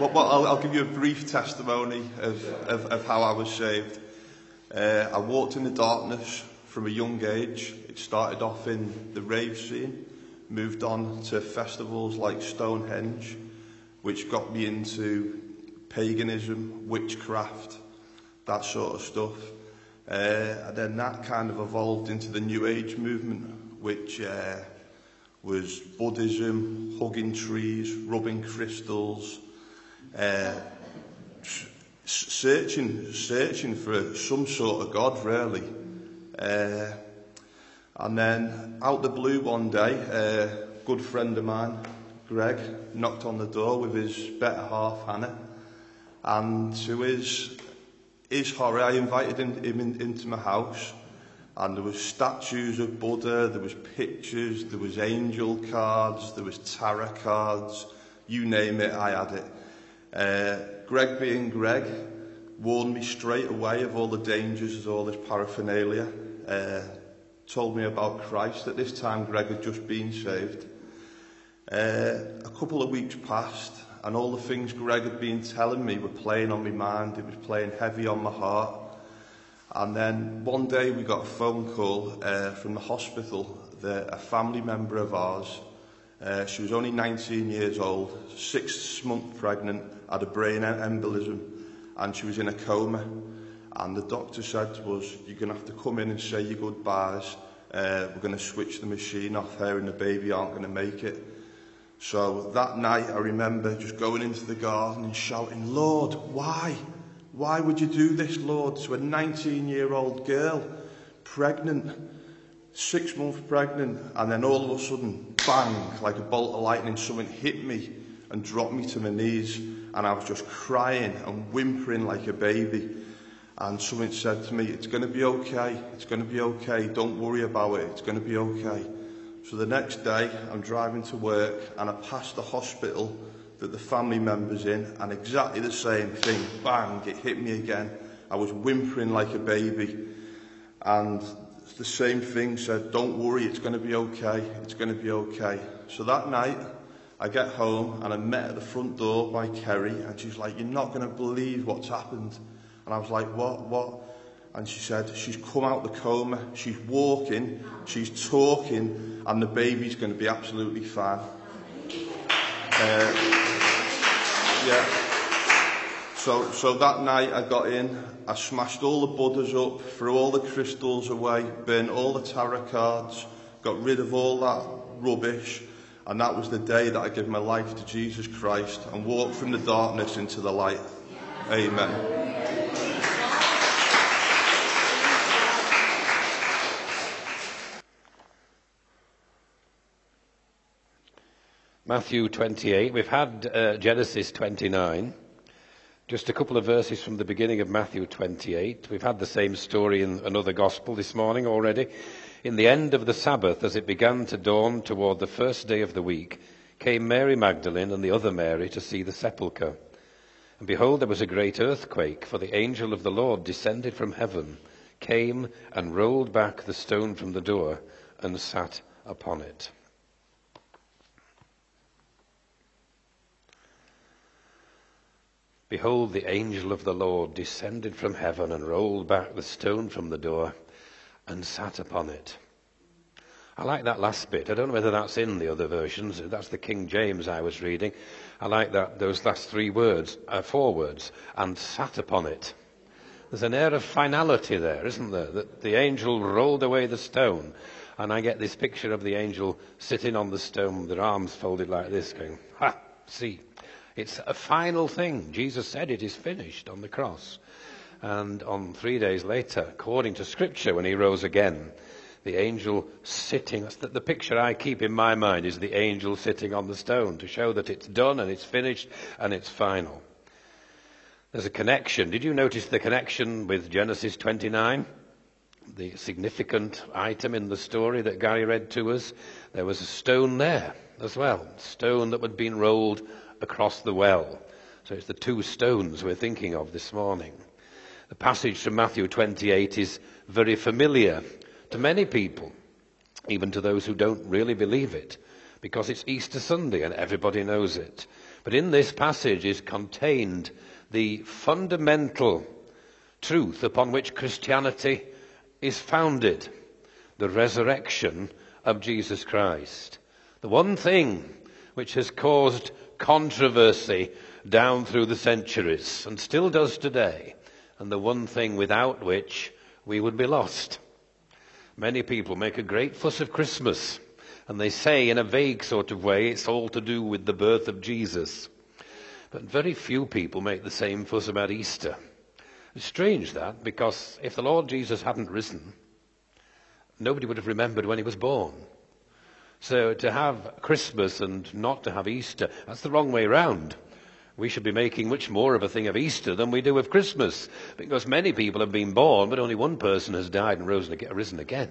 I'll give you a brief testimony of how I was saved. I walked in the darkness from a young age. It started off in the rave scene, moved on to festivals like Stonehenge, which got me into paganism, witchcraft, that sort of stuff. And then that kind of evolved into the New Age movement, which was Buddhism, hugging trees, rubbing crystals, searching for some sort of God, really. And then, out the blue one day, a good friend of mine, Greg, knocked on the door with his better half, Hannah. And to his horror, I invited him into my house. And there was statues of Buddha, there was pictures, there was angel cards, there was tarot cards, you name it, I had it. Greg being Greg, warned me straight away of all the dangers of all this paraphernalia. Told me about Christ. At this time, Greg had just been saved. A couple of weeks passed, and all the things Greg had been telling me were playing on my mind. It was playing heavy on my heart. And then one day we got a phone call from the hospital that a family member of ours, she was only 19 years old, 6 months pregnant, had a brain embolism, and she was in a coma. And the doctor said to us, you're going to have to come in and say your goodbyes. We're going to switch the machine off. Her and the baby aren't going to make it. So that night I remember just going into the garden and shouting, Lord, why? Why would you do this, Lord, to a 19-year-old girl, pregnant, 6 months pregnant, and then all of a sudden, bang, like a bolt of lightning, something hit me and dropped me to my knees, and I was just crying and whimpering like a baby. And something said to me, it's going to be okay, it's going to be okay, don't worry about it, it's going to be okay. So the next day, I'm driving to work, and I passed the hospital that the family member's in, and exactly the same thing, bang, it hit me again. I was whimpering like a baby, and the same thing said, don't worry, it's going to be okay, it's going to be okay. So that night, I get home, and I'm met at the front door by Kerry, and she's like, you're not going to believe what's happened. And I was like, what? And she said, she's come out of the coma, she's walking, she's talking, and the baby's going to be absolutely fine. Yeah. So that night I got in, I smashed all the Buddhas up, threw all the crystals away, burnt all the tarot cards, got rid of all that rubbish, and that was the day that I gave my life to Jesus Christ and walked from the darkness into the light. Amen. Matthew 28. We've had Genesis 29. Just a couple of verses from the beginning of Matthew 28. We've had the same story in another gospel this morning already. In the end of the Sabbath, as it began to dawn toward the first day of the week, came Mary Magdalene and the other Mary to see the sepulchre. And behold, there was a great earthquake, for the angel of the Lord descended from heaven, came and rolled back the stone from the door and sat upon it. Behold, the angel of the Lord descended from heaven and rolled back the stone from the door and sat upon it. I like that last bit. I don't know whether that's in the other versions. That's the King James I was reading. I like that, those last 4 words, and sat upon it. There's an air of finality there, isn't there? That the angel rolled away the stone. And I get this picture of the angel sitting on the stone with their arms folded like this, going, ha, see. It's a final thing. Jesus said it is finished on the cross. And on 3 days later, according to Scripture, when he rose again, the angel sitting, the picture I keep in my mind is the angel sitting on the stone to show that it's done and it's finished and it's final. There's a connection. Did you notice the connection with Genesis 29? The significant item in the story that Gary read to us. There was a stone there as well, stone that had been rolled across the well. So it's the 2 stones we're thinking of this morning. The passage from Matthew 28 is very familiar to many people, even to those who don't really believe it, because it's Easter Sunday and everybody knows it. But in this passage is contained the fundamental truth upon which Christianity is founded, the resurrection of Jesus Christ. The one thing which has caused controversy down through the centuries and still does today, and the one thing without which we would be lost. Many people make a great fuss of Christmas, and they say in a vague sort of way it's all to do with the birth of Jesus. But very few people make the same fuss about Easter. It's strange that, because if the Lord Jesus hadn't risen, nobody would have remembered when he was born. So to have Christmas and not to have Easter, that's the wrong way round. We should be making much more of a thing of Easter than we do of Christmas, because many people have been born, but only one person has died and risen again.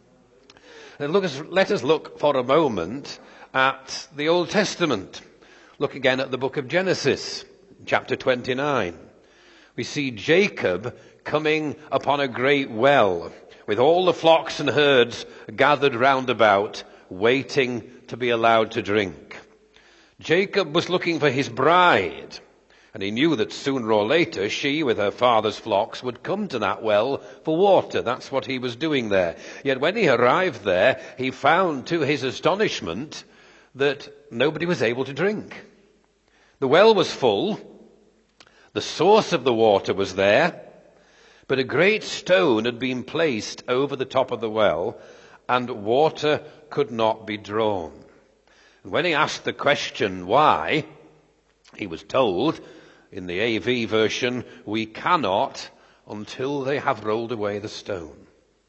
And let us look for a moment at the Old Testament. Look again at the book of Genesis, chapter 29. We see Jacob coming upon a great well, with all the flocks and herds gathered round about, waiting to be allowed to drink. Jacob was looking for his bride, and he knew that sooner or later she, with her father's flocks, would come to that well for water. That's what he was doing there. Yet when he arrived there, he found, to his astonishment, that nobody was able to drink. The well was full, the source of the water was there, but a great stone had been placed over the top of the well, and water could not be drawn. And when he asked the question why, he was told, in the AV version, we cannot until they have rolled away the stone.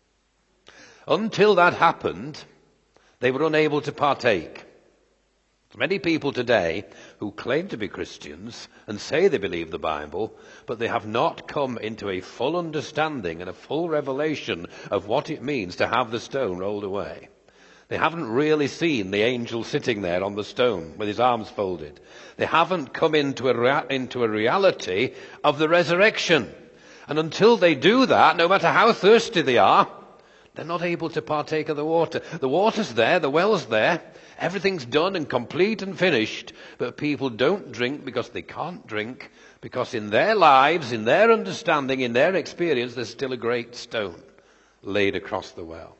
Until that happened, they were unable to partake. Many people today who claim to be Christians and say they believe the Bible, but they have not come into a full understanding and a full revelation of what it means to have the stone rolled away. They haven't really seen the angel sitting there on the stone with his arms folded. They haven't come into a reality of the resurrection. And until they do that, no matter how thirsty they are, they're not able to partake of the water. The water's there, the well's there, everything's done and complete and finished, but people don't drink because they can't drink, because in their lives, in their understanding, in their experience, there's still a great stone laid across the well.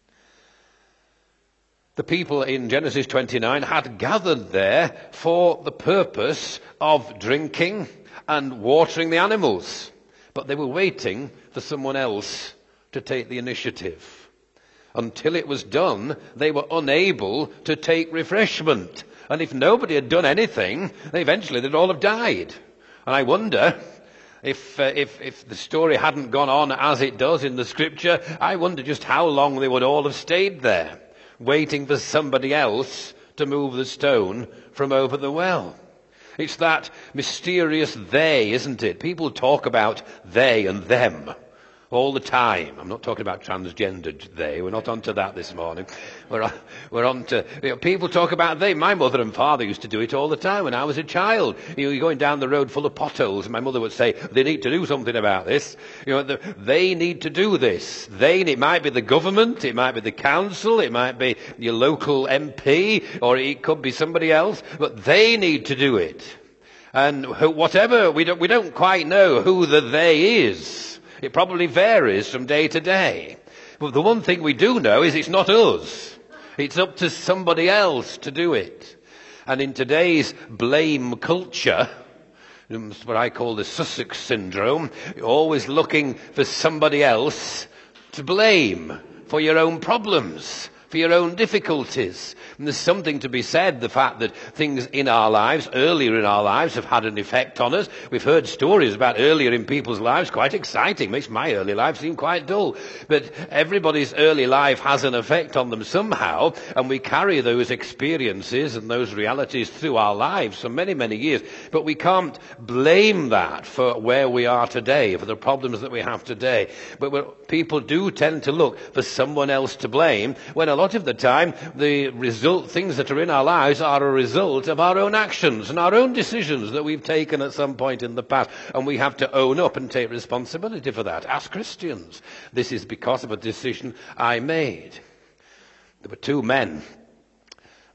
The people in Genesis 29 had gathered there for the purpose of drinking and watering the animals, but they were waiting for someone else to take the initiative. Until it was done, they were unable to take refreshment. And if nobody had done anything, eventually they'd all have died. And I wonder if the story hadn't gone on as it does in the scripture, I wonder just how long they would all have stayed there, waiting for somebody else to move the stone from over the well. It's that mysterious they, isn't it? People talk about they and them all the time. I'm not talking about transgendered they. We're not onto that this morning. We're on to, people talk about they. My mother and father used to do it all the time when I was a child. You're going down the road full of potholes, and my mother would say, they need to do something about this. They need to do this. It might be the government, it might be the council, it might be your local MP, or it could be somebody else, but they need to do it. And whatever, we don't quite know who the they is. It probably varies from day to day. But the one thing we do know is it's not us. It's up to somebody else to do it. And in today's blame culture, it's what I call the Sussex syndrome, you're always looking for somebody else to blame for your own problems, for your own difficulties. And there's something to be said, the fact that things in our lives, earlier in our lives, have had an effect on us. We've heard stories about earlier in people's lives, quite exciting. Makes my early life seem quite dull. But everybody's early life has an effect on them somehow, and we carry those experiences and those realities through our lives for many, many years. But we can't blame that for where we are today, for the problems that we have today. But people do tend to look for someone else to blame, when a lot of the time the things that are in our lives are a result of our own actions and our own decisions that we've taken at some point in the past, and we have to own up and take responsibility for that. As Christians, this is because of a decision I made. There were two men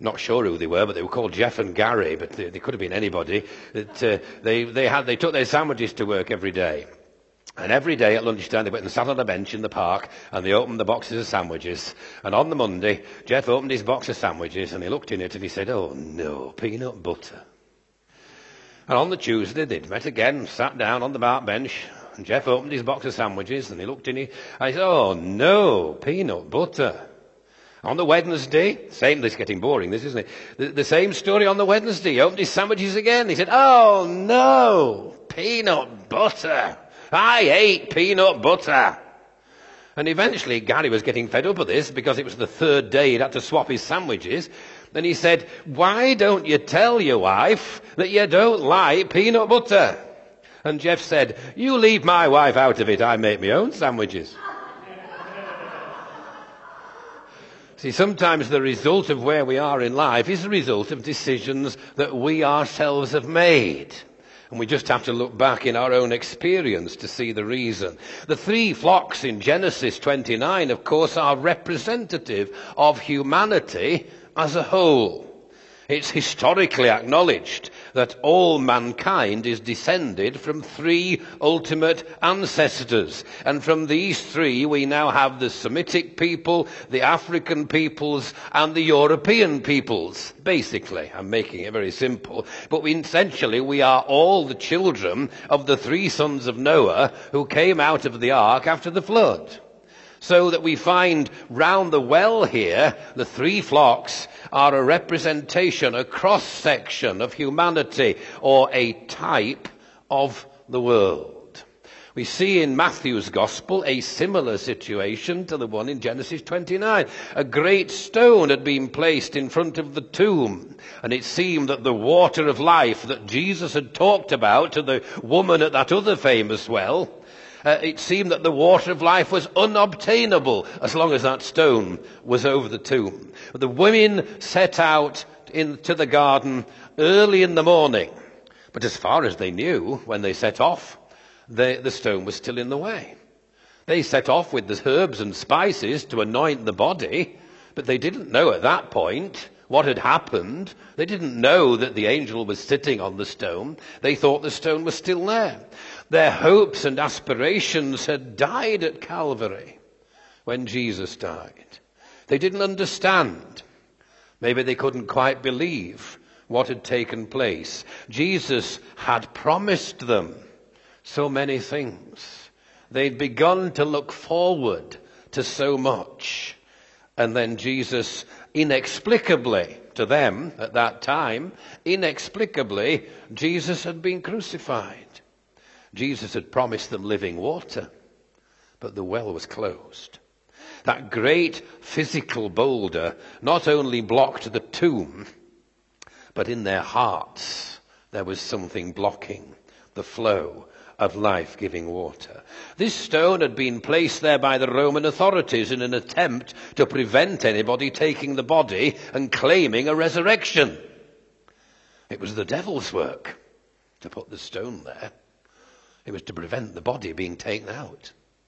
not sure who they were, but they were called Jeff and Gary, but they could have been anybody. They took their sandwiches to work every day. And every day at lunchtime, they went and sat on a bench in the park, and they opened the boxes of sandwiches. And on the Monday, Jeff opened his box of sandwiches, and he looked in it, and he said, "Oh, no, peanut butter." And on the Tuesday, they'd met again, sat down on the park bench, and Jeff opened his box of sandwiches, and he looked in it, and he said, "Oh, no, peanut butter." On the Wednesday, this is getting boring, this, isn't it? The same story on the Wednesday. He opened his sandwiches again. He said, "Oh, no, peanut butter. I hate peanut butter." And eventually Gary was getting fed up of this because it was the third day he'd had to swap his sandwiches. Then he said, "Why don't you tell your wife that you don't like peanut butter?" And Jeff said, "You leave my wife out of it. I make my own sandwiches." See, sometimes the result of where we are in life is the result of decisions that we ourselves have made. And we just have to look back in our own experience to see the reason. The 3 flocks in Genesis 29, of course, are representative of humanity as a whole. It's historically acknowledged that all mankind is descended from 3 ultimate ancestors. And from these 3, we now have the Semitic people, the African peoples, and the European peoples. Basically, I'm making it very simple. But essentially, we are all the children of the 3 sons of Noah who came out of the ark after the flood. So that we find round the well here, the 3 flocks are a representation, a cross-section of humanity, or a type of the world. We see in Matthew's Gospel a similar situation to the one in Genesis 29. A great stone had been placed in front of the tomb, and it seemed that the water of life that Jesus had talked about to the woman at that other famous well, it seemed that the water of life was unobtainable as long as that stone was over the tomb. The women set out into the garden early in the morning. But as far as they knew, when they set off, the stone was still in the way. They set off with the herbs and spices to anoint the body, but they didn't know at that point what had happened. They didn't know that the angel was sitting on the stone. They thought the stone was still there. Their hopes and aspirations had died at Calvary when Jesus died. They didn't understand. Maybe they couldn't quite believe what had taken place. Jesus had promised them so many things. They'd begun to look forward to so much. And then Jesus, inexplicably to them at that time, inexplicably, Jesus had been crucified. Jesus had promised them living water, but the well was closed. That great physical boulder not only blocked the tomb, but in their hearts there was something blocking the flow of life-giving water. This stone had been placed there by the Roman authorities in an attempt to prevent anybody taking the body and claiming a resurrection. It was the devil's work to put the stone there. It was to prevent the body being taken out.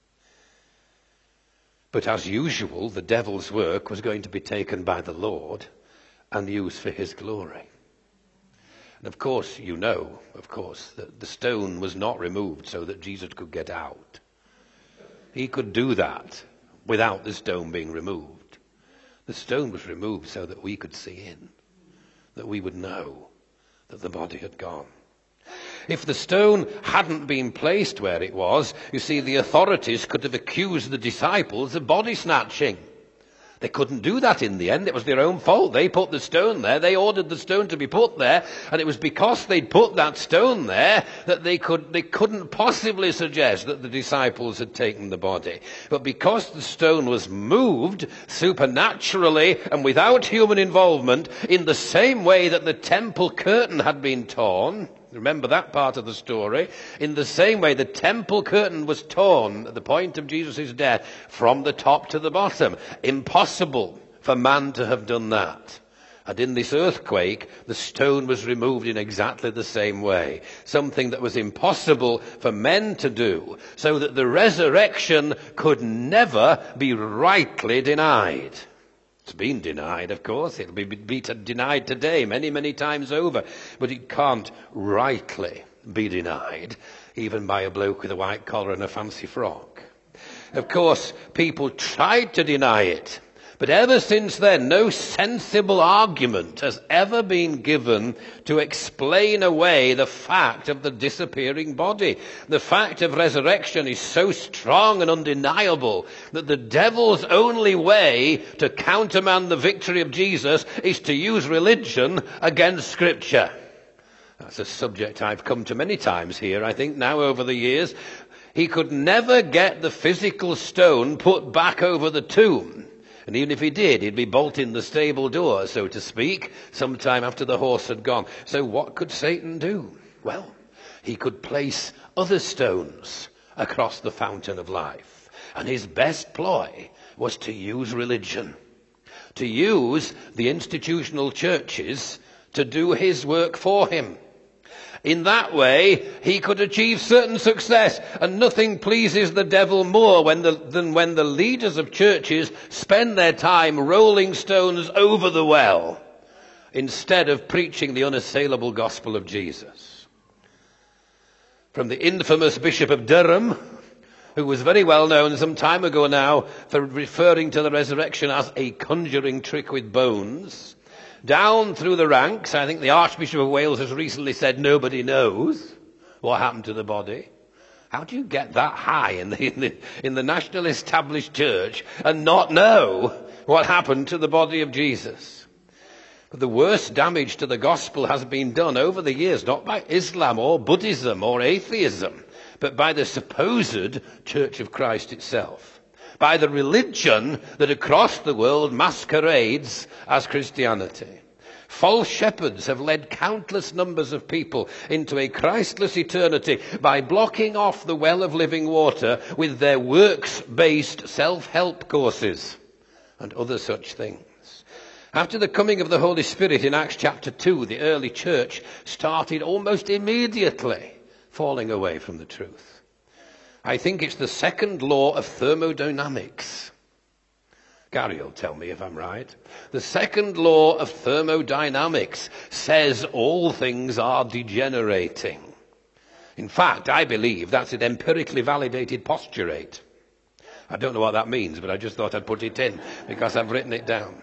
But as usual, the devil's work was going to be taken by the Lord and used for his glory. And of course, you know, that the stone was not removed so that Jesus could get out. He could do that without the stone being removed. The stone was removed so that we could see in, that we would know that the body had gone. If the stone hadn't been placed where it was, you see, the authorities could have accused the disciples of body snatching. They couldn't do that in the end. It was their own fault. They put the stone there. They ordered the stone to be put there. And it was because they'd put that stone there that they couldn't possibly suggest that the disciples had taken the body. But because the stone was moved supernaturally and without human involvement, in the same way that the temple curtain had been torn, remember that part of the story? In the same way, the temple curtain was torn at the point of Jesus' death from the top to the bottom. Impossible for man to have done that. And in this earthquake, the stone was removed in exactly the same way. Something that was impossible for men to do, so that the resurrection could never be rightly denied. It's been denied, of course. It'll be denied today many, many times over. But it can't rightly be denied, even by a bloke with a white collar and a fancy frock. Of course, people tried to deny it. But ever since then, no sensible argument has ever been given to explain away the fact of the disappearing body. The fact of resurrection is so strong and undeniable that the devil's only way to countermand the victory of Jesus is to use religion against Scripture. That's a subject I've come to many times here, I think, now over the years. He could never get the physical stone put back over the tomb. And even if he did, he'd be bolting the stable door, so to speak, sometime after the horse had gone. So what could Satan do? Well, he could place other stones across the fountain of life. And his best ploy was to use religion, to use the institutional churches to do his work for him. In that way, he could achieve certain success, and nothing pleases the devil more than when the leaders of churches spend their time rolling stones over the well instead of preaching the unassailable gospel of Jesus. From the infamous Bishop of Durham, who was very well known some time ago now for referring to the resurrection as a conjuring trick with bones, down through the ranks, I think the Archbishop of Wales has recently said nobody knows what happened to the body. How do you get that high in the national established church and not know what happened to the body of Jesus? But the worst damage to the gospel has been done over the years, not by Islam or Buddhism or atheism, but by the supposed Church of Christ itself. By the religion that across the world masquerades as Christianity. False shepherds have led countless numbers of people into a Christless eternity by blocking off the well of living water with their works-based self-help courses and other such things. After the coming of the Holy Spirit in Acts chapter 2, the early church started almost immediately falling away from the truth. I think it's the second law of thermodynamics. Gary will tell me if I'm right. The second law of thermodynamics says all things are degenerating. In fact, I believe that's an empirically validated postulate. I don't know what that means, but I just thought I'd put it in because I've written it down.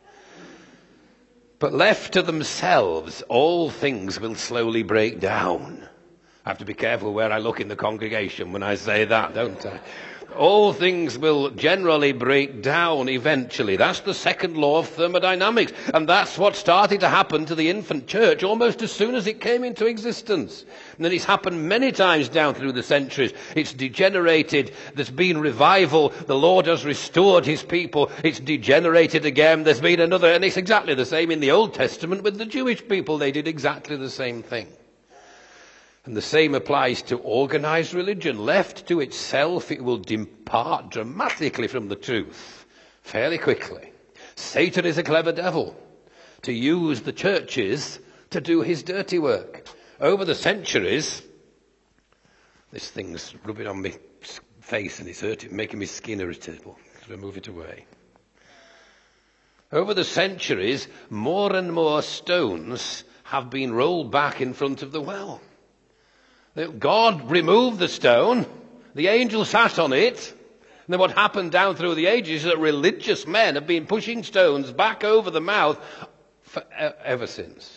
But left to themselves, all things will slowly break down. I have to be careful where I look in the congregation when I say that, don't I? All things will generally break down eventually. That's the second law of thermodynamics. And that's what started to happen to the infant church almost as soon as it came into existence. And then it's happened many times down through the centuries. It's degenerated. There's been revival. The Lord has restored his people. It's degenerated again. There's been another. And it's exactly the same in the Old Testament with the Jewish people. They did exactly the same thing. And the same applies to organized religion. Left to itself, it will depart dramatically from the truth fairly quickly. Satan is a clever devil to use the churches to do his dirty work. Over the centuries, this thing's rubbing on my face and it's hurting, making my skin irritable. So I move it away. Over the centuries, more and more stones have been rolled back in front of the well. God removed the stone, the angel sat on it, and then what happened down through the ages is that religious men have been pushing stones back over the mouth ever since.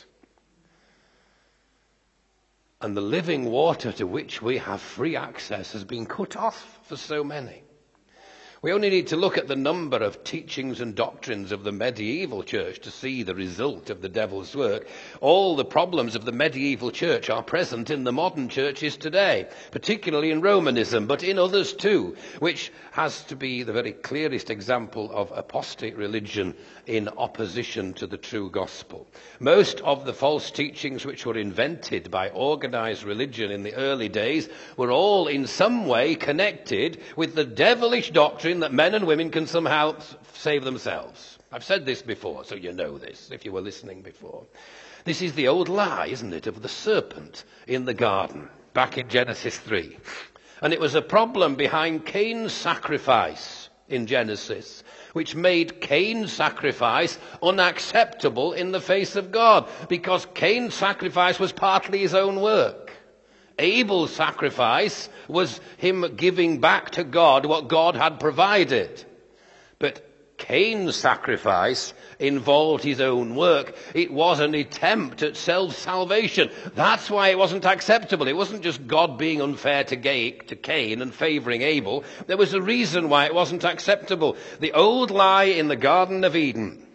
And the living water to which we have free access has been cut off for so many. We only need to look at the number of teachings and doctrines of the medieval church to see the result of the devil's work. All the problems of the medieval church are present in the modern churches today, particularly in Romanism, but in others too, which has to be the very clearest example of apostate religion in opposition to the true gospel. Most of the false teachings which were invented by organized religion in the early days were all in some way connected with the devilish doctrine that men and women can somehow save themselves. I've said this before, so you know this, if you were listening before. This is the old lie, isn't it, of the serpent in the garden, back in Genesis 3. And it was a problem behind Cain's sacrifice in Genesis, which made Cain's sacrifice unacceptable in the face of God, because Cain's sacrifice was partly his own work. Abel's sacrifice was him giving back to God what God had provided. But Cain's sacrifice involved his own work. It was an attempt at self-salvation. That's why it wasn't acceptable. It wasn't just God being unfair to Cain and favoring Abel. There was a reason why it wasn't acceptable. The old lie in the Garden of Eden.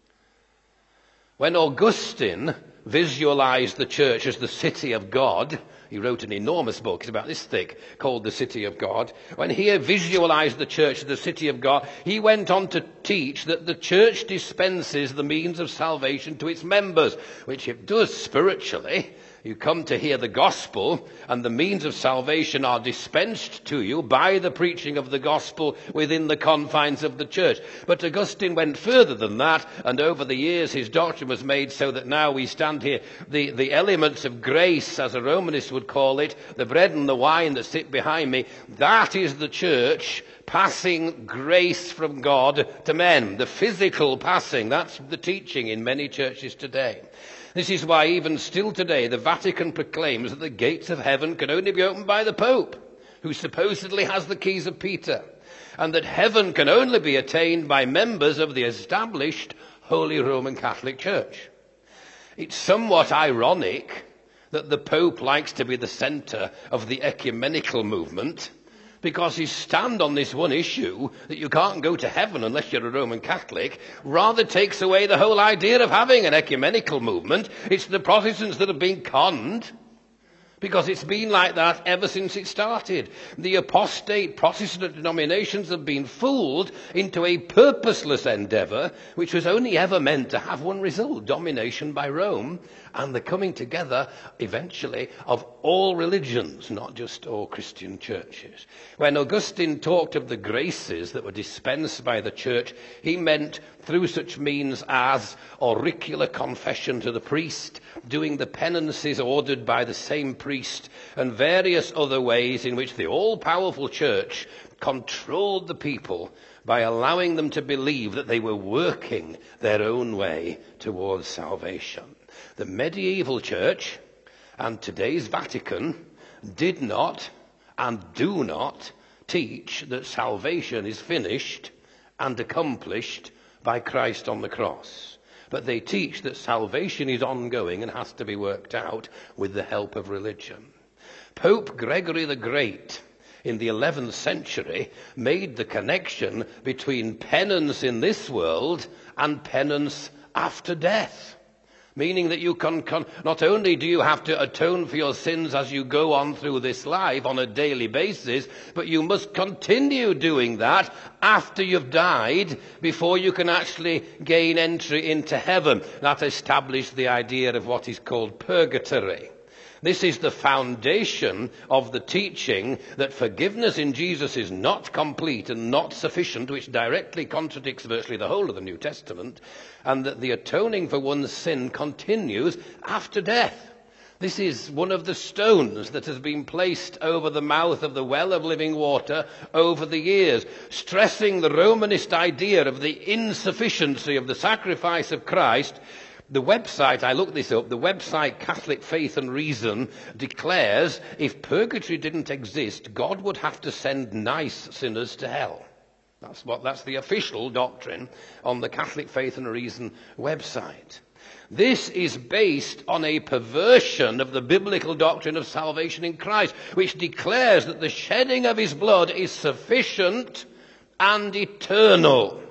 When Augustine visualized the church as the city of God, he wrote an enormous book, it's about this thick, called The City of God. When he visualized the church as the city of God, he went on to teach that the church dispenses the means of salvation to its members, which it does spiritually. You come to hear the gospel, and the means of salvation are dispensed to you by the preaching of the gospel within the confines of the church. But Augustine went further than that, and over the years his doctrine was made so that now we stand here, the elements of grace, as a Romanist would call it, the bread and the wine that sit behind me, that is the church passing grace from God to men. The physical passing, that's the teaching in many churches today. This is why even still today the Vatican proclaims that the gates of heaven can only be opened by the Pope, who supposedly has the keys of Peter, and that heaven can only be attained by members of the established Holy Roman Catholic Church. It's somewhat ironic that the Pope likes to be the centre of the ecumenical movement, because his stand on this one issue, that you can't go to heaven unless you're a Roman Catholic, rather takes away the whole idea of having an ecumenical movement. It's the Protestants that have been conned, because it's been like that ever since it started. The apostate Protestant denominations have been fooled into a purposeless endeavour, which was only ever meant to have one result: domination by Rome, and the coming together, eventually, of all religions, not just all Christian churches. When Augustine talked of the graces that were dispensed by the church, he meant through such means as auricular confession to the priest, doing the penances ordered by the same priest, and various other ways in which the all-powerful church controlled the people by allowing them to believe that they were working their own way towards salvation. The medieval church and today's Vatican did not and do not teach that salvation is finished and accomplished by Christ on the cross. But they teach that salvation is ongoing and has to be worked out with the help of religion. Pope Gregory the Great in the 11th century made the connection between penance in this world and penance after death. Meaning that you can not only do you have to atone for your sins as you go on through this life on a daily basis, but you must continue doing that after you've died before you can actually gain entry into heaven. That established the idea of what is called purgatory. This is the foundation of the teaching that forgiveness in Jesus is not complete and not sufficient, which directly contradicts virtually the whole of the New Testament, and that the atoning for one's sin continues after death. This is one of the stones that has been placed over the mouth of the well of living water over the years, stressing the Romanist idea of the insufficiency of the sacrifice of Christ. The website, I looked this up, the website Catholic Faith and Reason declares if purgatory didn't exist, God would have to send nice sinners to hell. That's the official doctrine on the Catholic Faith and Reason website. This is based on a perversion of the biblical doctrine of salvation in Christ, which declares that the shedding of his blood is sufficient and eternal.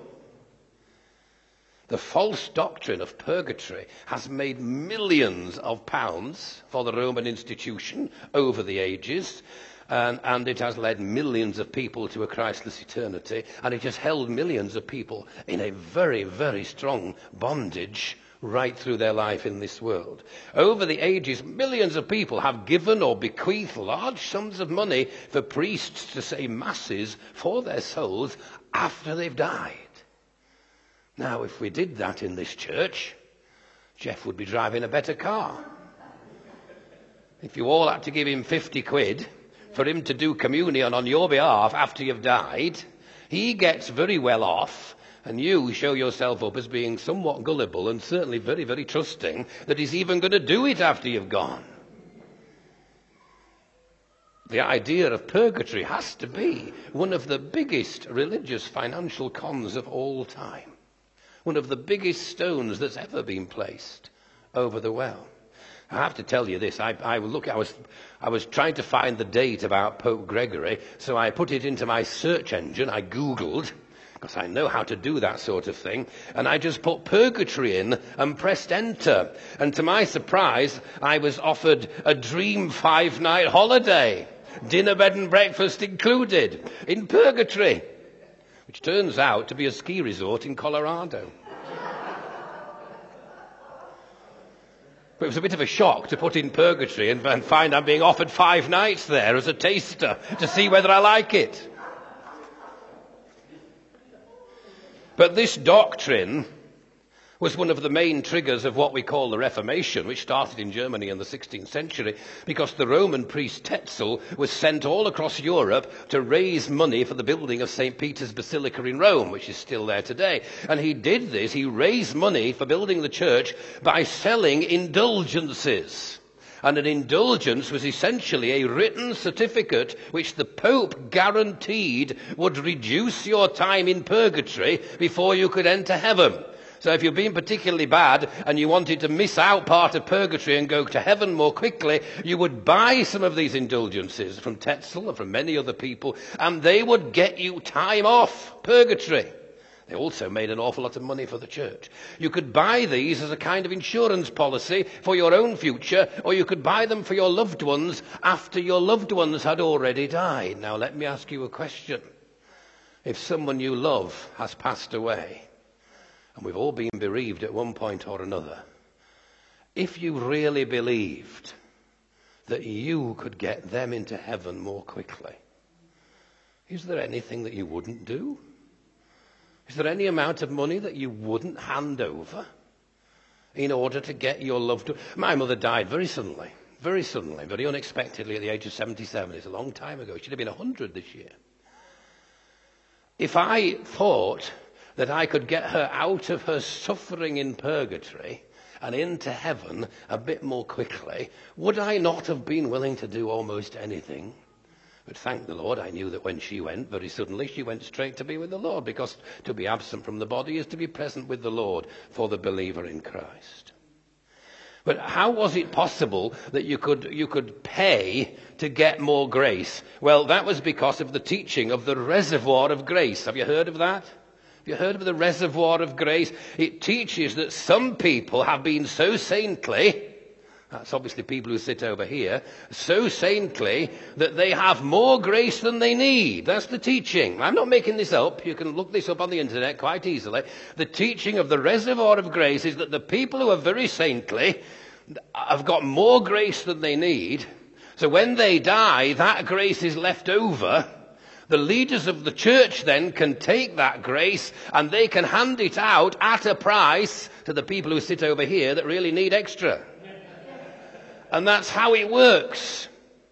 The false doctrine of purgatory has made millions of pounds for the Roman institution over the ages, and it has led millions of people to a Christless eternity, and it has held millions of people in a very, very strong bondage right through their life in this world. Over the ages, millions of people have given or bequeathed large sums of money for priests to say masses for their souls after they've died. Now, if we did that in this church, Jeff would be driving a better car. If you all had to give him 50 quid for him to do communion on your behalf after you've died, He gets very well off, and you show yourself up as being somewhat gullible and certainly very, very trusting that he's even going to do it after you've gone. The idea of purgatory has to be one of the biggest religious financial cons of all time. One of the biggest stones that's ever been placed over the well. I have to tell you this. I was trying to find the date about Pope Gregory, so I put it into my search engine. I Googled, because I know how to do that sort of thing, and I just put purgatory in and pressed enter. And to my surprise, I was offered a dream 5-night holiday, dinner, bed and breakfast included, in purgatory, which turns out to be a ski resort in Colorado. But it was a bit of a shock to put in purgatory and find I'm being offered 5 nights there as a taster to see whether I like it. But this doctrine was one of the main triggers of what we call the Reformation, which started in Germany in the 16th century, because the Roman priest Tetzel was sent all across Europe to raise money for the building of St. Peter's Basilica in Rome, which is still there today. And he did this, he raised money for building the church by selling indulgences. And an indulgence was essentially a written certificate which the Pope guaranteed would reduce your time in purgatory before you could enter heaven. So if you're being particularly bad and you wanted to miss out part of purgatory and go to heaven more quickly, you would buy some of these indulgences from Tetzel and from many other people, and they would get you time off purgatory. They also made an awful lot of money for the church. You could buy these as a kind of insurance policy for your own future, or you could buy them for your loved ones after your loved ones had already died. Now let me ask you a question. If someone you love has passed away, and we've all been bereaved at one point or another, if you really believed that you could get them into heaven more quickly, is there anything that you wouldn't do? Is there any amount of money that you wouldn't hand over in order to get your loved one? My mother died very suddenly, very unexpectedly at the age of 77. It's a long time ago. She'd have been 100 this year. If I thought that I could get her out of her suffering in purgatory and into heaven a bit more quickly, would I not have been willing to do almost anything? But thank the Lord, I knew that when she went, very suddenly, she went straight to be with the Lord, because to be absent from the body is to be present with the Lord for the believer in Christ. But how was it possible that you could pay to get more grace? Well, that was because of the teaching of the reservoir of grace. Have you heard of that? Have you heard of the reservoir of grace? It teaches that some people have been so saintly, that's obviously people who sit over here, so saintly that they have more grace than they need. That's the teaching. I'm not making this up. You can look this up on the internet quite easily. The teaching of the reservoir of grace is that the people who are very saintly have got more grace than they need. So when they die, that grace is left over. The leaders of the church then can take that grace and they can hand it out at a price to the people who sit over here that really need extra. And that's how it works.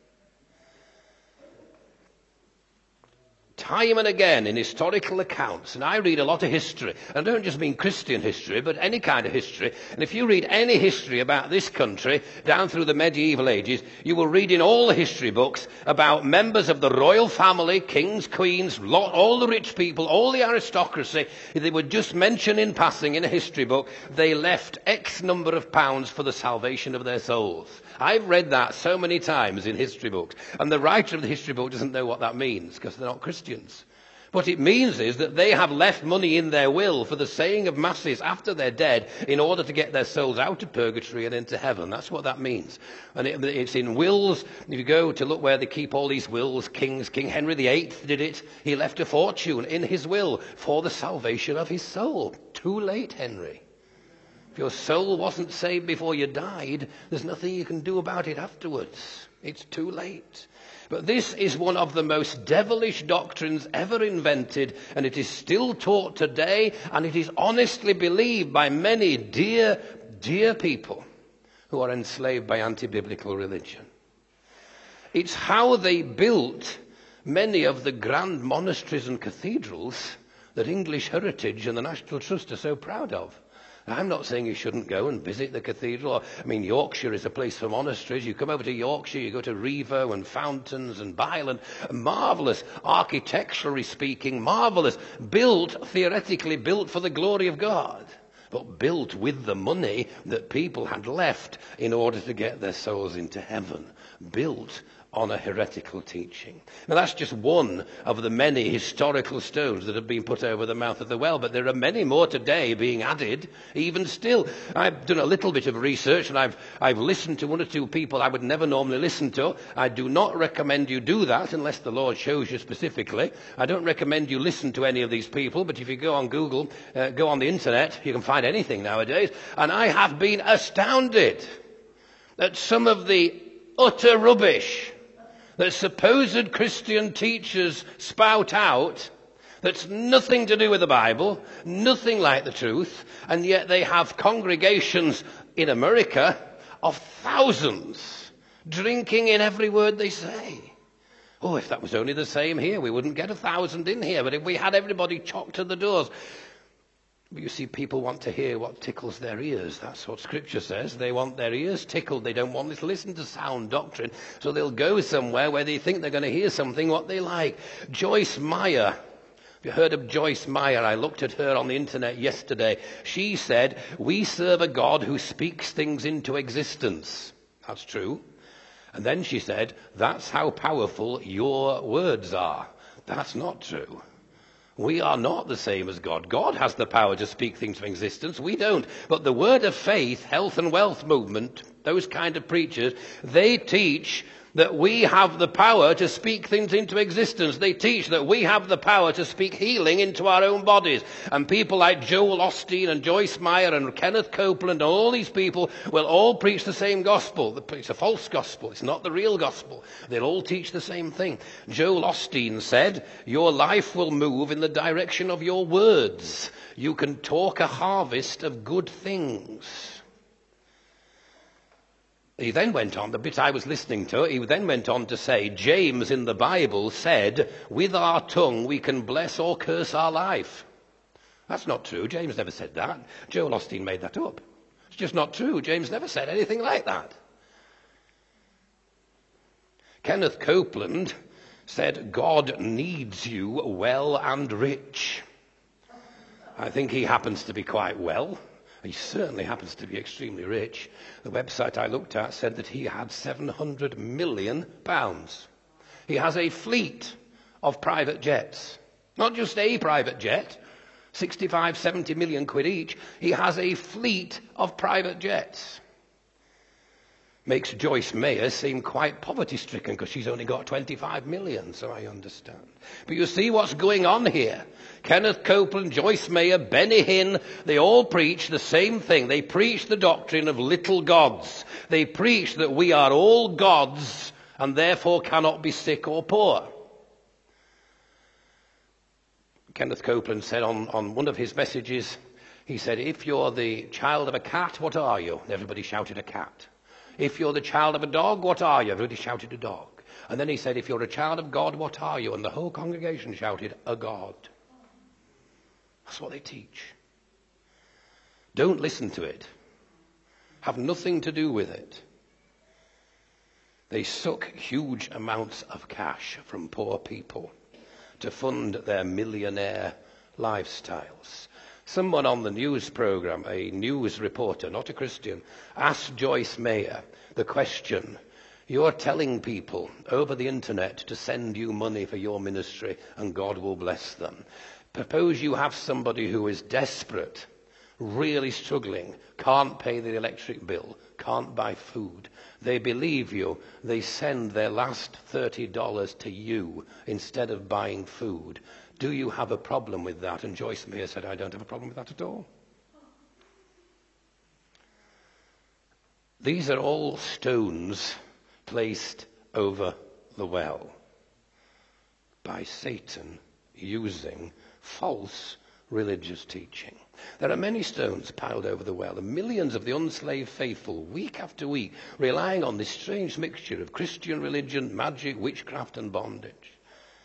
Time and again in historical accounts, and I read a lot of history, and I don't just mean Christian history, but any kind of history. And if you read any history about this country down through the medieval ages, you will read in all the history books about members of the royal family, kings, queens, all the rich people, all the aristocracy. They would just mention in passing in a history book, they left X number of pounds for the salvation of their souls. I've read that so many times in history books, and the writer of the history book doesn't know what that means because they're not Christians. What it means is that they have left money in their will for the saying of masses after they're dead in order to get their souls out of purgatory and into heaven. That's what that means. And it's in wills. If you go to look where they keep all these wills, King Henry VIII did it. He left a fortune in his will for the salvation of his soul. Too late, Henry. If your soul wasn't saved before you died, there's nothing you can do about it afterwards. It's too late. But this is one of the most devilish doctrines ever invented, and it is still taught today, and it is honestly believed by many dear, dear people who are enslaved by anti-biblical religion. It's how they built many of the grand monasteries and cathedrals that English Heritage and the National Trust are so proud of. I'm not saying you shouldn't go and visit the cathedral. Yorkshire is a place for monasteries. You come over to Yorkshire, you go to Rievaulx and Fountains and Byland. Marvellous, architecturally speaking, marvellous. Theoretically built for the glory of God, but built with the money that people had left in order to get their souls into heaven. Built on a heretical teaching. Now that's just one of the many historical stones that have been put over the mouth of the well, but there are many more today being added, even still. I've done a little bit of research, and I've listened to one or two people I would never normally listen to. I do not recommend you do that unless the Lord shows you specifically. I don't recommend you listen to any of these people, but if you go on Google, go on the internet, you can find anything nowadays, and I have been astounded at some of the utter rubbish that supposed Christian teachers spout out, that's nothing to do with the Bible, nothing like the truth, and yet they have congregations in America of thousands drinking in every word they say. Oh, if that was only the same here, we wouldn't get 1,000 in here, but if we had everybody chocked to the doors. But you see, people want to hear what tickles their ears. That's what Scripture says. They want their ears tickled. They don't want to listen to sound doctrine. So they'll go somewhere where they think they're going to hear something what they like. Joyce Meyer. Have you heard of Joyce Meyer? I looked at her on the internet yesterday. She said, "We serve a God who speaks things into existence." That's true. And then she said, "That's how powerful your words are." That's not true. We are not the same as God. God has the power to speak things into existence. We don't. But the Word of Faith, Health and Wealth movement, those kind of preachers, they teach that we have the power to speak things into existence. They teach that we have the power to speak healing into our own bodies. And people like Joel Osteen and Joyce Meyer and Kenneth Copeland and all these people will all preach the same gospel. It's a false gospel. It's not the real gospel. They'll all teach the same thing. Joel Osteen said, "Your life will move in the direction of your words. You can talk a harvest of good things." He then went on, the bit I was listening to, he then went on to say, James in the Bible said, "With our tongue we can bless or curse our life." That's not true. James never said that. Joel Osteen made that up. It's just not true. James never said anything like that. Kenneth Copeland said, "God needs you well and rich." I think he happens to be quite well. He certainly happens to be extremely rich. The website I looked at said that he had £700 million. He has a fleet of private jets. Not just a private jet, 65, 70 million quid each. He has a fleet of private jets. Makes Joyce Meyer seem quite poverty-stricken because she's only got 25 million, so I understand. But you see what's going on here. Kenneth Copeland, Joyce Meyer, Benny Hinn, they all preach the same thing. They preach the doctrine of little gods. They preach that we are all gods and therefore cannot be sick or poor. Kenneth Copeland said on one of his messages, he said, "If you're the child of a cat, what are you?" And everybody shouted a cat. "If you're the child of a dog, what are you?" Everybody shouted a dog. And then he said, "If you're a child of God, what are you?" And the whole congregation shouted, "A God." That's what they teach. Don't listen to it. Have nothing to do with it. They suck huge amounts of cash from poor people to fund their millionaire lifestyles. Someone on the news program, a news reporter, not a Christian, asked Joyce Meyer the question, "You're telling people over the internet to send you money for your ministry and God will bless them. Suppose you have somebody who is desperate, really struggling, can't pay the electric bill, can't buy food. They believe you. They send their last $30 to you instead of buying food. Do you have a problem with that?" And Joyce Meyer said, "I don't have a problem with that at all." These are all stones placed over the well by Satan using false religious teaching. There are many stones piled over the well, and millions of the unslaved faithful, week after week, relying on this strange mixture of Christian religion, magic, witchcraft, and bondage.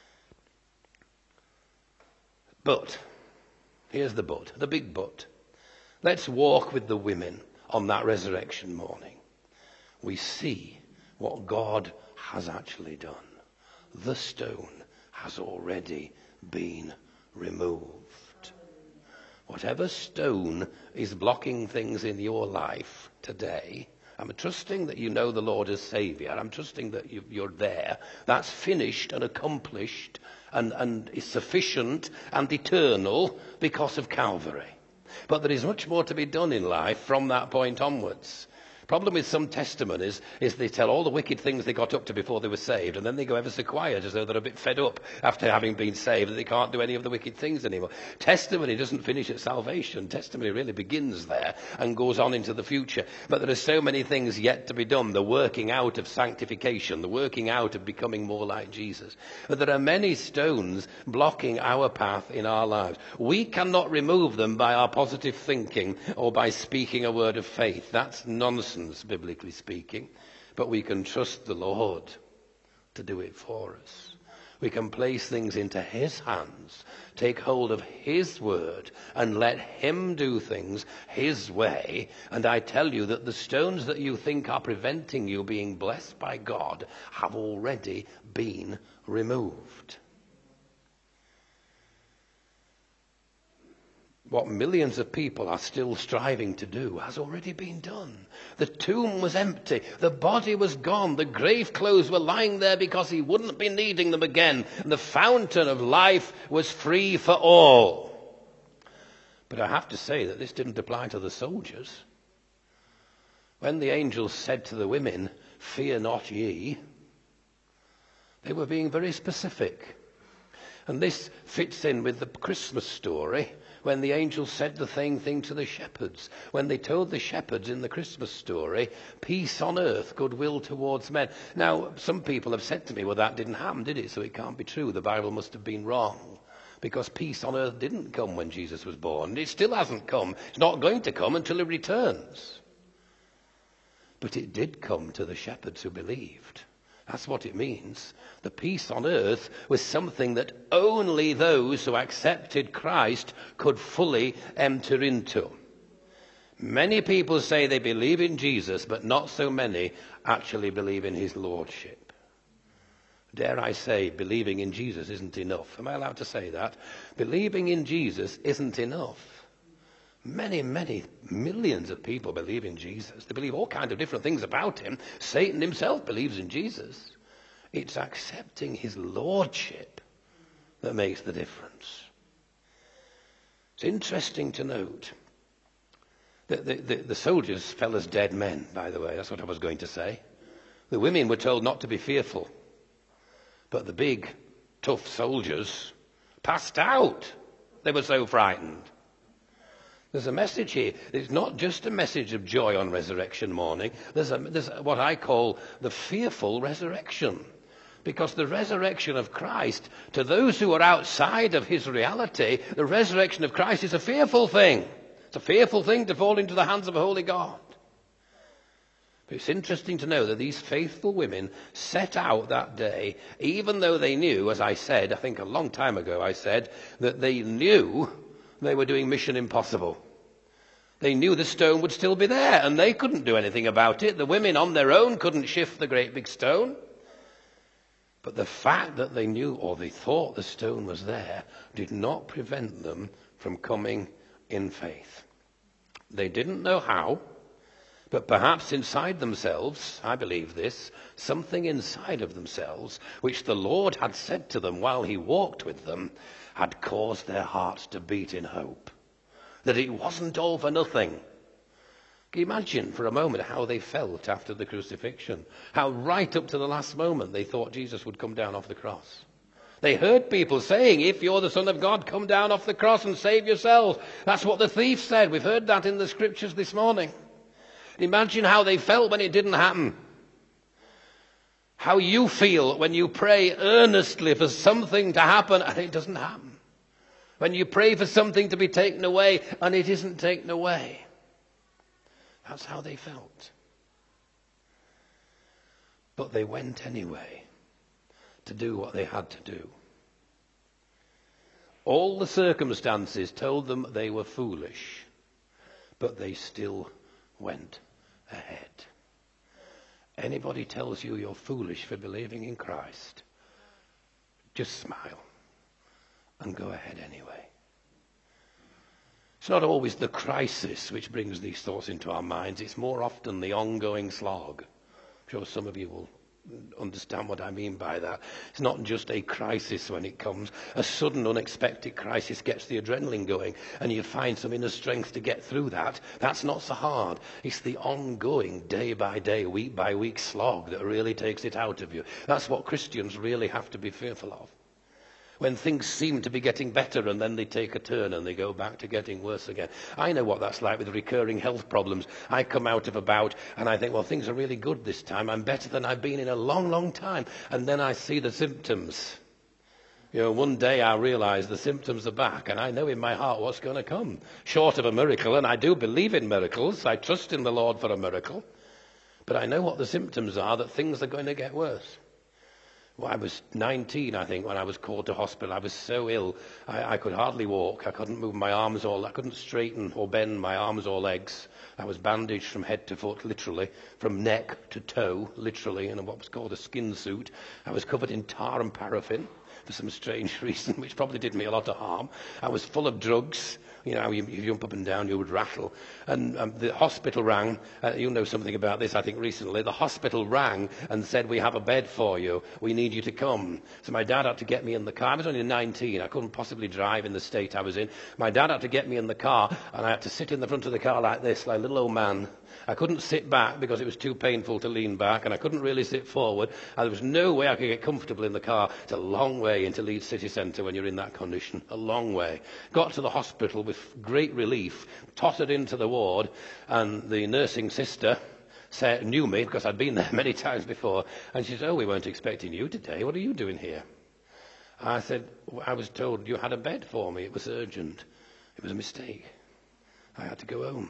But, here's the but, the big but. Let's walk with the women on that resurrection morning. We see what God has actually done. The stone has already been removed. Whatever stone is blocking things in your life today, I'm trusting that you know the Lord as Saviour. I'm trusting that you're there. That's finished and accomplished and is sufficient and eternal because of Calvary. But there is much more to be done in life from that point onwards. Problem with some testimonies is they tell all the wicked things they got up to before they were saved, and then they go ever so quiet as though they're a bit fed up after having been saved and they can't do any of the wicked things anymore. Testimony doesn't finish at salvation. Testimony really begins there and goes on into the future. But there are so many things yet to be done. The working out of sanctification, the working out of becoming more like Jesus. But there are many stones blocking our path in our lives. We cannot remove them by our positive thinking or by speaking a word of faith. That's nonsense, biblically speaking, but we can trust the Lord to do it for us. We can place things into his hands, take hold of his word, and let him do things his way. And I tell you that the stones that you think are preventing you being blessed by God have already been removed. What millions of people are still striving to do has already been done. The tomb was empty. The body was gone. The grave clothes were lying there because he wouldn't be needing them again. And the fountain of life was free for all. But I have to say that this didn't apply to the soldiers. When the angels said to the women, "Fear not ye," they were being very specific. And this fits in with the Christmas story, when the angels said the same thing to the shepherds. When they told the shepherds in the Christmas story, peace on earth, goodwill towards men. Now, some people have said to me, well, that didn't happen, did it? So it can't be true. The Bible must have been wrong. Because peace on earth didn't come when Jesus was born. It still hasn't come. It's not going to come until he returns. But it did come to the shepherds who believed. That's what it means. The peace on earth was something that only those who accepted Christ could fully enter into. Many people say they believe in Jesus, but not so many actually believe in his lordship. Dare I say, believing in Jesus isn't enough. Am I allowed to say that? Believing in Jesus isn't enough. Many, many millions of people believe in Jesus. They believe all kinds of different things about him. Satan himself believes in Jesus. It's accepting his lordship that makes the difference. It's interesting to note that the soldiers fell as dead men, by the way. That's what I was going to say. The women were told not to be fearful. But the big, tough soldiers passed out. They were so frightened. There's a message here. It's not just a message of joy on resurrection morning. There's what I call the fearful resurrection. Because the resurrection of Christ, to those who are outside of his reality, the resurrection of Christ is a fearful thing. It's a fearful thing to fall into the hands of a holy God. But it's interesting to know that these faithful women set out that day, even though they knew, as I said, I think a long time ago I said, that they knew they were doing mission impossible. They knew the stone would still be there, and they couldn't do anything about it. The women on their own couldn't shift the great big stone. But the fact that they knew, or they thought the stone was there, did not prevent them from coming in faith. They didn't know how, but perhaps inside themselves, I believe this, something inside of themselves, which the Lord had said to them while he walked with them, had caused their hearts to beat in hope. That it wasn't all for nothing. Can you imagine for a moment how they felt after the crucifixion? How right up to the last moment they thought Jesus would come down off the cross. They heard people saying, if you're the Son of God, come down off the cross and save yourselves. That's what the thief said. We've heard that in the scriptures this morning. Imagine how they felt when it didn't happen. How you feel when you pray earnestly for something to happen and it doesn't happen. When you pray for something to be taken away and it isn't taken away. That's how they felt. But they went anyway to do what they had to do. All the circumstances told them they were foolish, but they still went ahead. Anybody tells you you're foolish for believing in Christ, just smile and go ahead anyway. It's not always the crisis which brings these thoughts into our minds. It's more often the ongoing slog. I'm sure some of you will understand what I mean by that. It's not just a crisis when it comes. A sudden, unexpected crisis gets the adrenaline going, and you find some inner strength to get through that. That's not so hard. It's the ongoing, day by day, week by week slog that really takes it out of you. That's what Christians really have to be fearful of. When things seem to be getting better and then they take a turn and they go back to getting worse again. I know what that's like with recurring health problems. I come out of a bout and I think, well, things are really good this time. I'm better than I've been in a long, long time. And then I see the symptoms. One day I realize the symptoms are back and I know in my heart what's going to come. Short of a miracle, and I do believe in miracles. I trust in the Lord for a miracle. But I know what the symptoms are, that things are going to get worse. Well, I was 19, I think, when I was called to hospital. I was so ill, I could hardly walk. I couldn't move my arms I couldn't straighten or bend my arms or legs. I was bandaged from head to foot, literally, from neck to toe, literally, in what was called a skin suit. I was covered in tar and paraffin for some strange reason, which probably did me a lot of harm. I was full of drugs. You jump up and down, you would rattle. And the hospital rang. You'll know something about this, I think, recently. The hospital rang and said, we have a bed for you. We need you to come. So my dad had to get me in the car. I was only 19. I couldn't possibly drive in the state I was in. My dad had to get me in the car, and I had to sit in the front of the car like this, like a little old man. I couldn't sit back because it was too painful to lean back, and I couldn't really sit forward. And there was no way I could get comfortable in the car. It's a long way into Leeds city centre when you're in that condition. A long way. Got to the hospital with great relief, tottered into the ward, and the nursing sister knew me because I'd been there many times before, and she said, we weren't expecting you today. What are you doing here? I said, I was told you had a bed for me. It was urgent. It was a mistake. I had to go home.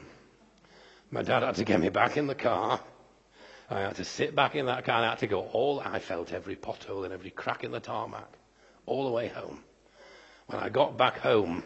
My dad had to get me back in the car. I had to sit back in that car, and I had to go I felt every pothole and every crack in the tarmac all the way home. When I got back home,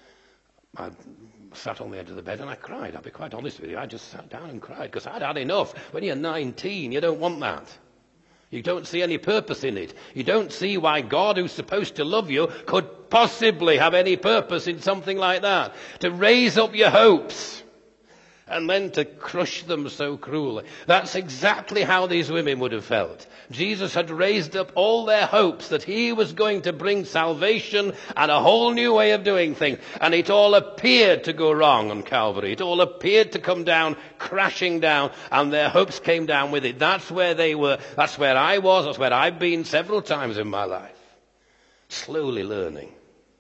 I sat on the edge of the bed and I cried. I'll be quite honest with you. I just sat down and cried because I'd had enough. When you're 19, you don't want that. You don't see any purpose in it. You don't see why God, who's supposed to love you, could possibly have any purpose in something like that. To raise up your hopes and then to crush them so cruelly. That's exactly how these women would have felt. Jesus had raised up all their hopes that he was going to bring salvation and a whole new way of doing things. And it all appeared to go wrong on Calvary. It all appeared to come down, crashing down, and their hopes came down with it. That's where they were. That's where I was. That's where I've been several times in my life. Slowly learning.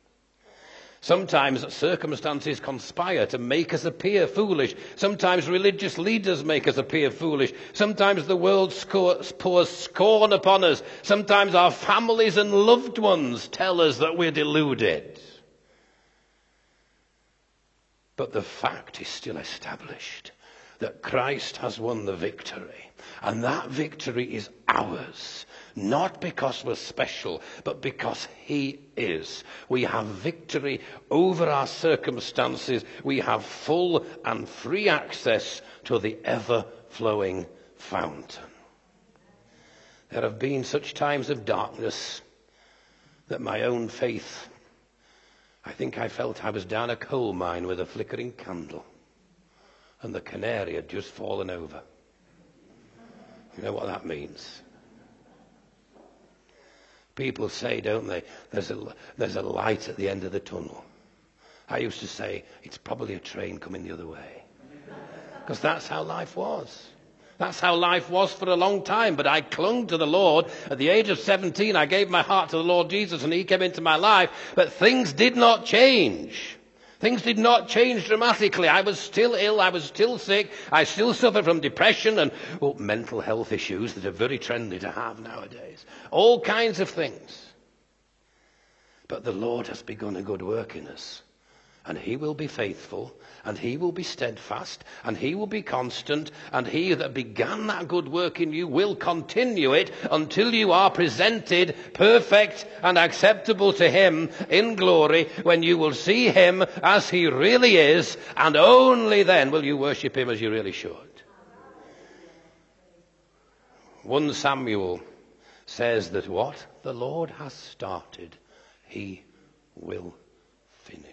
Sometimes circumstances conspire to make us appear foolish. Sometimes religious leaders make us appear foolish. Sometimes the world pours scorn upon us. Sometimes our families and loved ones tell us that we're deluded. But the fact is still established that Christ has won the victory. And that victory is ours. Not because we're special, but because he is. We have victory over our circumstances. We have full and free access to the ever-flowing fountain. There have been such times of darkness that my own faith, I think I felt I was down a coal mine with a flickering candle, and the canary had just fallen over. You know what that means? People say, don't they, there's a light at the end of the tunnel. I used to say, it's probably a train coming the other way. Because that's how life was. That's how life was for a long time. But I clung to the Lord. At the age of 17, I gave my heart to the Lord Jesus and he came into my life. But things did not change. Things did not change dramatically. I was still ill. I was still sick. I still suffered from depression and mental health issues that are very trendy to have nowadays. All kinds of things. But the Lord has begun a good work in us. And he will be faithful, and he will be steadfast, and he will be constant, and he that began that good work in you will continue it until you are presented perfect and acceptable to him in glory, when you will see him as he really is, and only then will you worship him as you really should. 1 Samuel says that what the Lord has started, he will finish.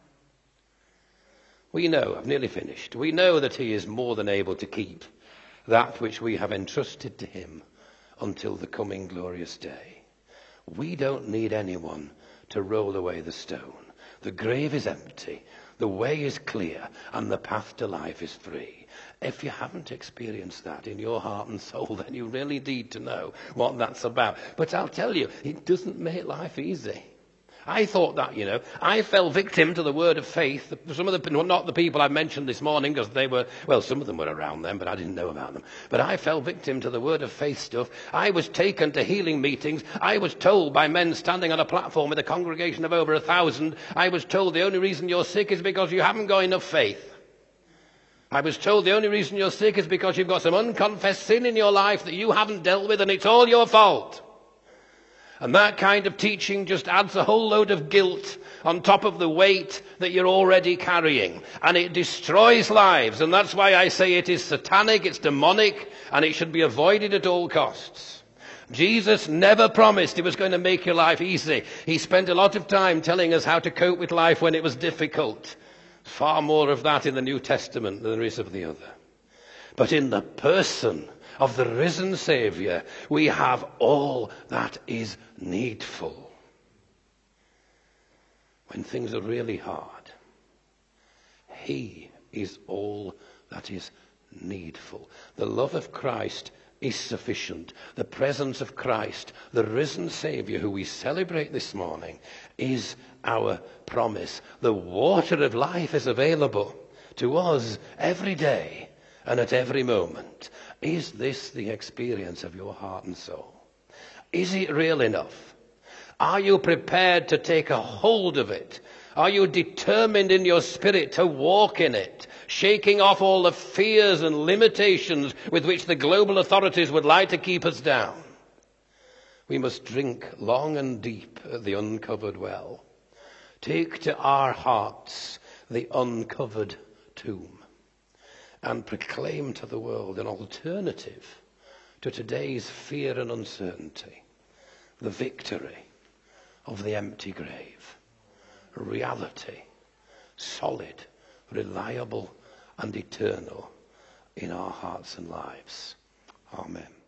We know, I've nearly finished, we know that he is more than able to keep that which we have entrusted to him until the coming glorious day. We don't need anyone to roll away the stone. The grave is empty, the way is clear, and the path to life is free. If you haven't experienced that in your heart and soul, then you really need to know what that's about. But I'll tell you, it doesn't make life easy. I thought that, I fell victim to the word of faith. Some of not the people I mentioned this morning, because they were, some of them were around then, but I didn't know about them. But I fell victim to the word of faith stuff. I was taken to healing meetings. I was told by men standing on a platform with a congregation of over 1,000, I was told the only reason you're sick is because you haven't got enough faith. I was told the only reason you're sick is because you've got some unconfessed sin in your life that you haven't dealt with, and it's all your fault. And that kind of teaching just adds a whole load of guilt on top of the weight that you're already carrying. And it destroys lives. And that's why I say it is satanic, it's demonic, and it should be avoided at all costs. Jesus never promised he was going to make your life easy. He spent a lot of time telling us how to cope with life when it was difficult. Far more of that in the New Testament than there is of the other. But in the person of the risen Saviour, we have all that is needful. When things are really hard, he is all that is needful. The love of Christ is sufficient. The presence of Christ, the risen Saviour who we celebrate this morning, is our promise. The water of life is available to us every day and at every moment. Is this the experience of your heart and soul? Is it real enough? Are you prepared to take a hold of it? Are you determined in your spirit to walk in it, shaking off all the fears and limitations with which the global authorities would like to keep us down? We must drink long and deep at the uncovered well. Take to our hearts the uncovered tomb, and proclaim to the world an alternative to today's fear and uncertainty, the victory of the empty grave, reality, solid, reliable, and eternal in our hearts and lives. Amen.